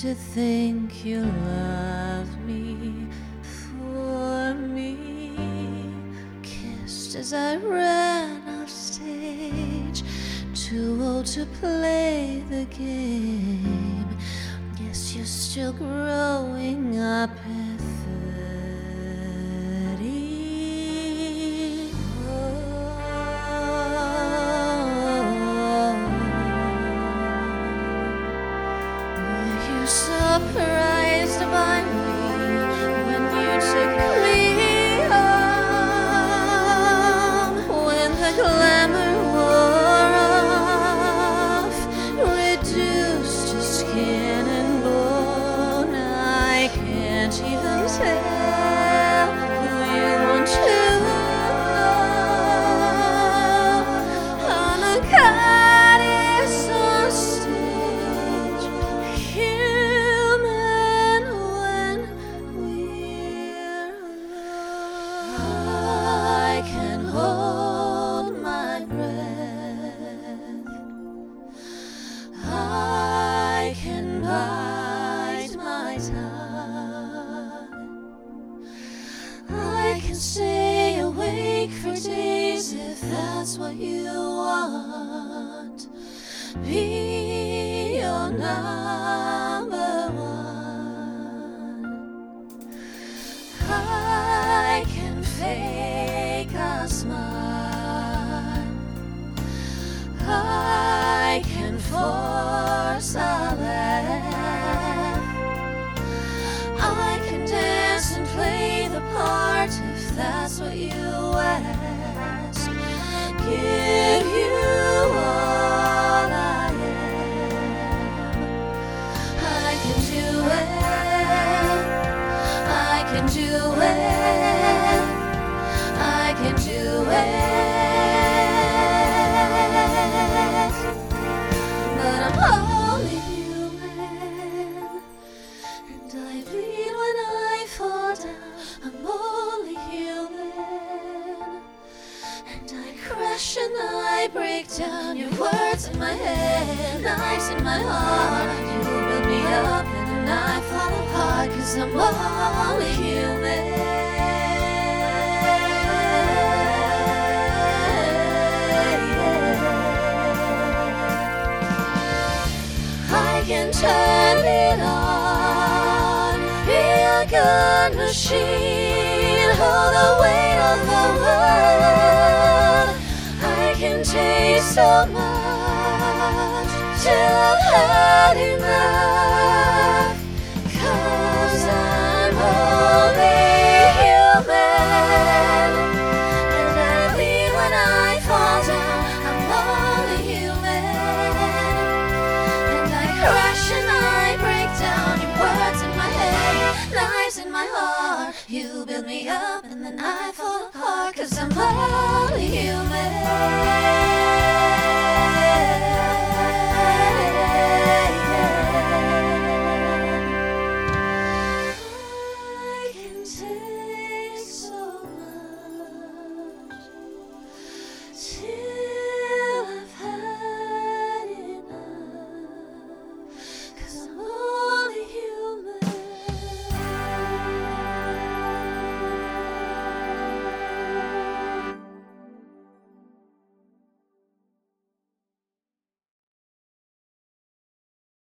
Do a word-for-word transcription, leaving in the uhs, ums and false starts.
to think you love me for me. Kissed as I ran off stage, too old to play the game. Guess you're still growing up at thirty. Were you surprised by me when you took me home? When the glamour wore off, reduced to skin and bone, I can't even tell who you want to know. On a goddess on stage, human when we're alone. I can hold my breath, I can bite my tongue, I can stay awake for days if that's what you want. Be your number one. I can fake a smile, I can force a laugh, I can dance and play the part if that's what you ask. Give you all I am. I can do it, I can do it, I can do it. But I'm only human, and I bleed when I fall down. I'm only human, and I crash and I break down. Your words in my head, knives in my heart. You build me up and then I fall apart, 'cause I'm only human. I can turn it on, be a good machine, hold the weight of the world. I can taste so much till I've had enough, 'cause I'm only human, and I bleed when I fall down. I'm only human, and I crash and I break down. Your words in my head, knives in my heart. You build me up and then I fall apart, 'cause I'm only human.